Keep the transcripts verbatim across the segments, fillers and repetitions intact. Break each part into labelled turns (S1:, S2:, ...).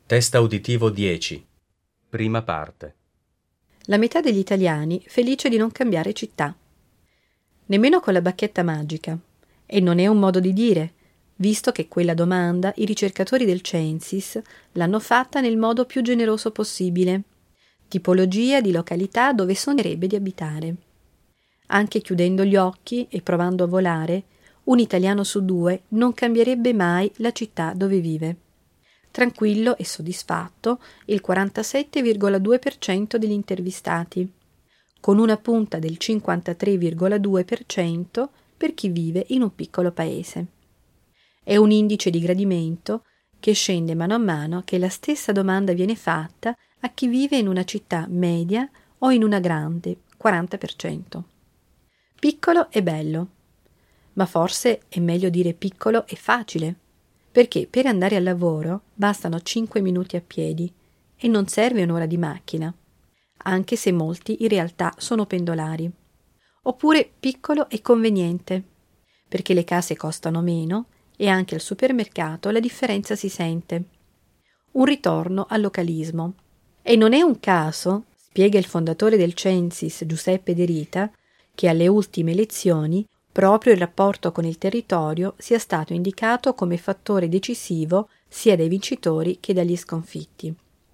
S1: Test uditivo dieci. Prima parte.
S2: La metà degli italiani felice di non cambiare città. Nemmeno con la bacchetta magica. E non è un modo di dire, visto che quella domanda i ricercatori del Censis l'hanno fatta nel modo più generoso possibile. Tipologia di località dove sognerebbe di abitare. Anche chiudendo gli occhi e provando a volare, un italiano su due non cambierebbe mai la città dove vive. Tranquillo e soddisfatto il quarantasette virgola due per cento degli intervistati, con una punta del cinquantatré virgola due per cento per chi vive in un piccolo paese. È un indice di gradimento che scende mano a mano che la stessa domanda viene fatta a chi vive in una città media o in una grande, quaranta per cento. Piccolo e bello, ma forse è meglio dire piccolo e facile, perché per andare al lavoro bastano cinque minuti a piedi e non serve un'ora di macchina, anche se molti in realtà sono pendolari. Oppure piccolo e conveniente, perché le case costano meno e anche al supermercato la differenza si sente. Un ritorno al localismo. E non è un caso, spiega il fondatore del Censis Giuseppe De Rita, che alle ultime elezioni proprio il rapporto con il territorio sia stato indicato come fattore decisivo sia dai vincitori che dagli sconfitti.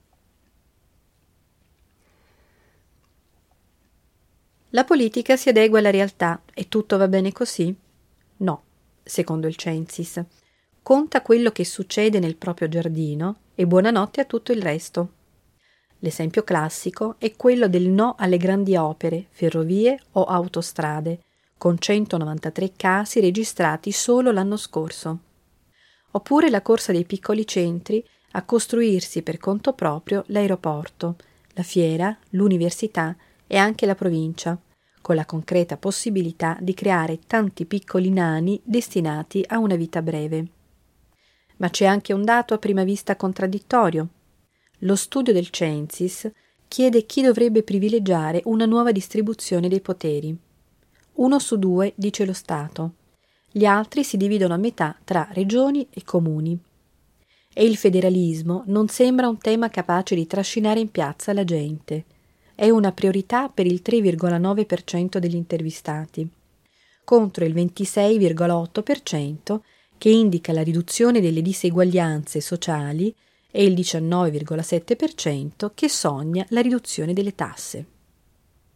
S2: La politica si adegua alla realtà e tutto va bene così? No, secondo il Censis. Conta quello che succede nel proprio giardino e buonanotte a tutto il resto. L'esempio classico è quello del no alle grandi opere, ferrovie o autostrade, con centonovantatré casi registrati solo l'anno scorso. Oppure la corsa dei piccoli centri a costruirsi per conto proprio l'aeroporto, la fiera, l'università e anche la provincia, con la concreta possibilità di creare tanti piccoli nani destinati a una vita breve. Ma c'è anche un dato a prima vista contraddittorio. Lo studio del Censis chiede chi dovrebbe privilegiare una nuova distribuzione dei poteri. Uno su due dice lo Stato. Gli altri si dividono a metà tra regioni e comuni. E il federalismo non sembra un tema capace di trascinare in piazza la gente. È una priorità per il tre virgola nove per cento degli intervistati, contro il ventisei virgola otto per cento che indica la riduzione delle diseguaglianze sociali e il diciannove virgola sette per cento che sogna la riduzione delle tasse.